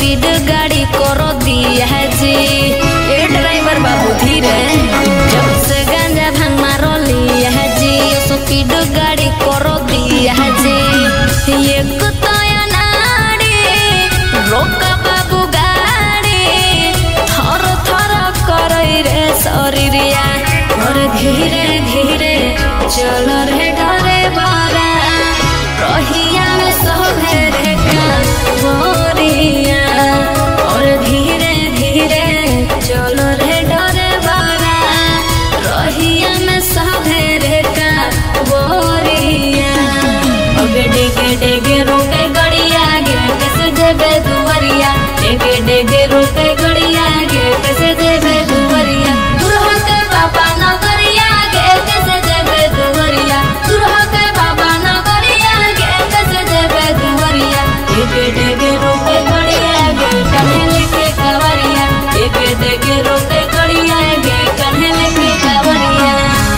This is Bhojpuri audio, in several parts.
स्पीड गाड़ी करो दिया है जी। ए ड्राइवर बाबू धीरे, जब से गांजा भांग मारो लिया है जी। स्पीड गाड़ी करो दिया है जी। ये कुताया नाड़ी रोका बाबू गाड़ी, थर थर करई रे शरीरिया। और धीरे धीरे चलो रे डरे बारा, रहिया में सोहे रे कांवरिया। और धीरे धीरे चलो रे डरे बारा, रहिया में सोहे रे कांवरिया। अबे डेगे डेगे रोके गड़िया गे, कैसे देबे दुवरिया। डेगे डेगे रोके गड़िया गे, कैसे देबे दुवरिया। दुरहा के बाबा नगरिया गे, कैसे देबे दुवरिया। दुरहा के बाबा नगरिया गे, कैसे देबे दुवरिया। डेगे डेगे रोके गड़िया गे, कन्हे लेके कावरिया। डेगे डेगे रोके गड़िया गे, कन्हे लेके कावरिया।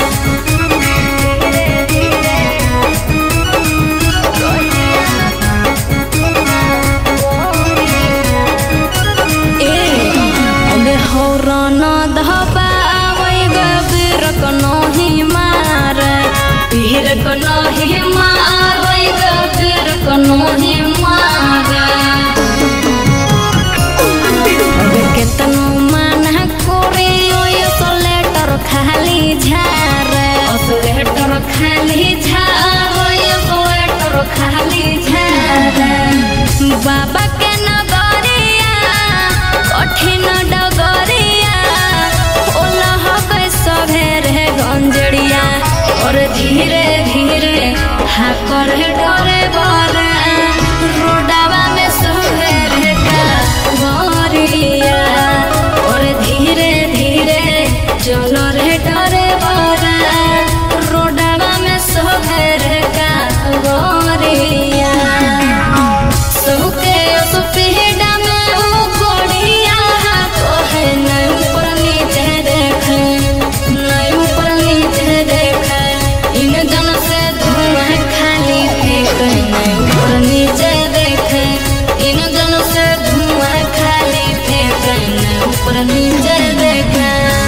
केतनो माना करे सोलेटर खाली झार, सोलेटर खाली झार, सोलेटर खाली झार। बाबा के नगरिया कठिन डगरिया, ओलह सभे रे गंजड़िया। और धीरे धीरे हाकर डरे बरा, रोडावा में सोहे रे कांवरिया। और धीरे धीरे चलो रे डरे बरा, रोडावा में सोहे रे कांवरिया। सबके सुपीड़ा में वो गोड़िया, कहे नहीं ऊपर नीचे देखे, नहीं ऊपर नीचे देखे। इन जन से धुआं खाली फेंके, नहीं ऊपर नीचे देखे। इन जन से धुआं खाली फेंके, नहीं ऊपर नीचे देखे।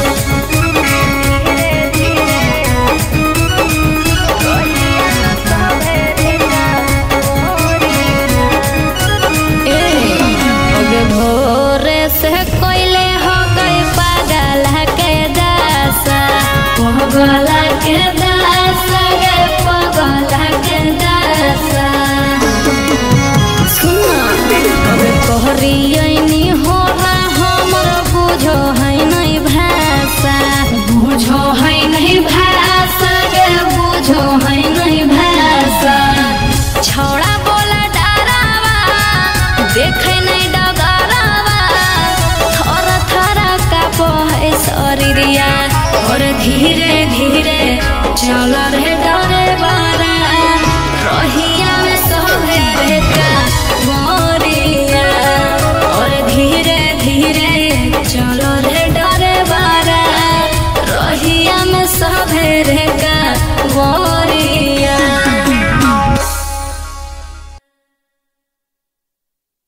भोरे से कोयले हो गई पागल के दासा, पागल के दासा गे, पागल के दासा। कहरियनी हो हमर बुझो है नहीं भाषा, बुझो है नहीं भाषा गे, बुझो है नहीं भाषा। छौड़ा बोला डरावा, देखे नहीं डगरावा, थर थर कापो है शरीरिया। और धीरे धीरे चल रे